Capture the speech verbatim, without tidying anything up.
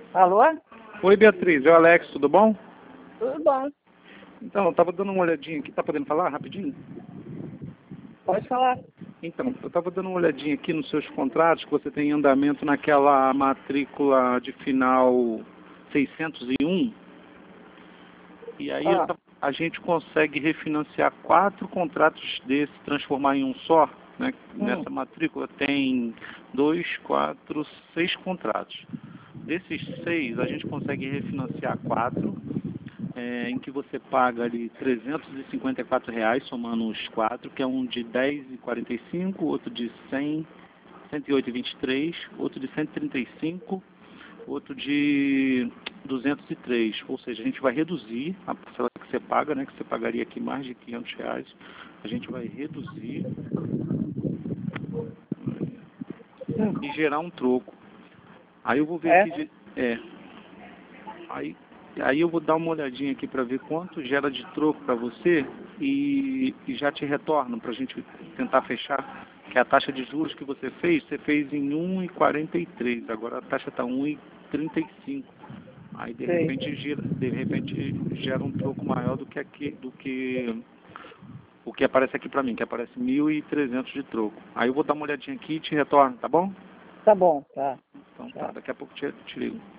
Alô? Oi, Beatriz, é o Alex, tudo bom? Tudo bom. Então, eu estava dando uma olhadinha aqui, tá podendo falar rapidinho? Pode falar. Então, eu estava dando uma olhadinha aqui nos seus contratos, que você tem em andamento naquela matrícula de final seiscentos e um, e aí eu Ah, tava- a gente consegue refinanciar quatro contratos desses, transformar em um só, né? hum, Nessa matrícula tem dois, quatro, seis contratos. Desses seis, a gente consegue refinanciar quatro, é, em que você paga ali trezentos e cinquenta e quatro reais, somando os quatro, que é um de dez e quarenta e cinco, outro de cem, cento e oito e vinte e três, outro de cento e trinta e cinco, outro de duzentos e três. Ou seja, a gente vai reduzir a parcela que você paga, né, que você pagaria aqui mais de quinhentos reais, a gente vai reduzir hum, e gerar um troco. Aí eu vou ver é? aqui, de, é, aí, aí eu vou dar uma olhadinha aqui para ver quanto gera de troco para você e, e já te retorno para a gente tentar fechar, que a taxa de juros que você fez, você fez em um e quarenta e três, agora a taxa está um e trinta e cinco. Aí de Sei. repente gira, de repente gera um troco maior do que aqui, do que o que aparece aqui para mim, que aparece mil e trezentos de troco. Aí eu vou dar uma olhadinha aqui e te retorno, tá bom? Tá bom, tá. Então tá, Tá. daqui a pouco te, te ligo.